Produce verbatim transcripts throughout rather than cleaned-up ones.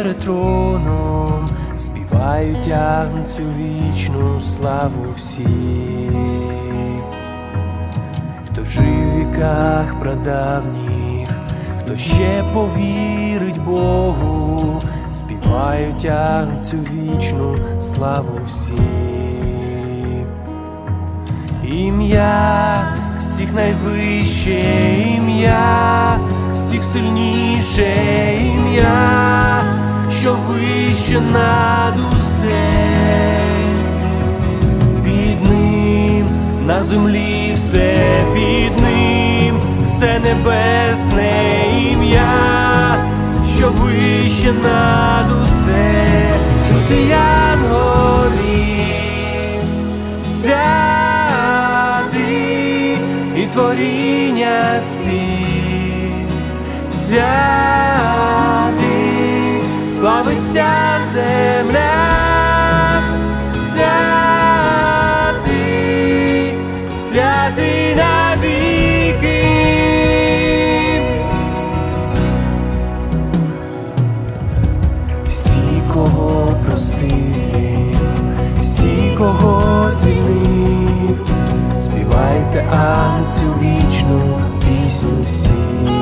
перед троном співають, тягнуть цю вічну славу всі, хто жив в віках прадавніх, хто ще повірить Богу, співають, тягнуть цю вічну славу всі. Ім'я всіх найвище, ім'я всіх сильніше, ім'я, що вище над усе. Під ним на землі все, під ним все небесне, ім'я, що вище над усе. Чути янголів, святий, і творіння спів, святий, славиться земля, святий, святий навіки. Всі, кого простив, всі, кого звільнив, співайте ам цю вічну пісню всі.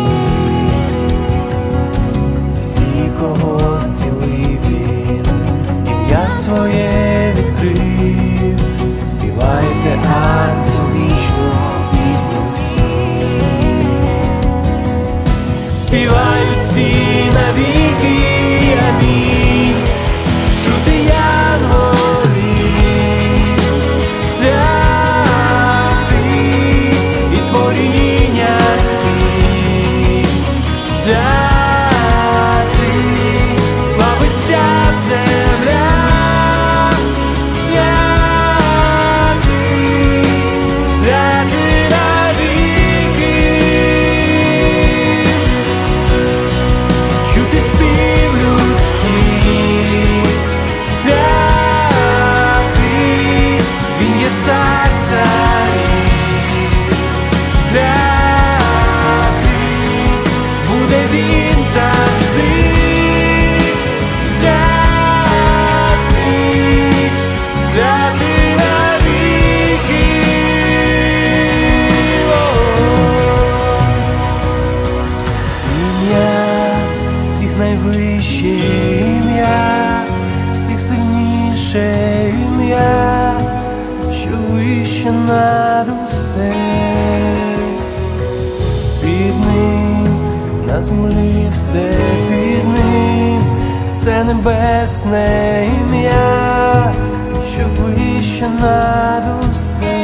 Всі, кого зцілив він, ім'я своє відкрив, співайте ам цю вічну пісню всі. Співають всі навіки, амінь. Чути янголів, святий, і творіння спів, святий, славиться земля, святий, святий навіки. Чути спів людський, святий, він є цар царів, святий, буде він завжди, святий, святий навіки. Ім'я всіх найвище, ім'я всіх сильніше, ім'я, що вище над усе. Під ним на землі все, під ним все небесне, ім'я, що вище над усе.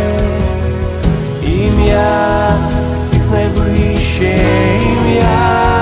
Ім'я всіх найвище, ім'я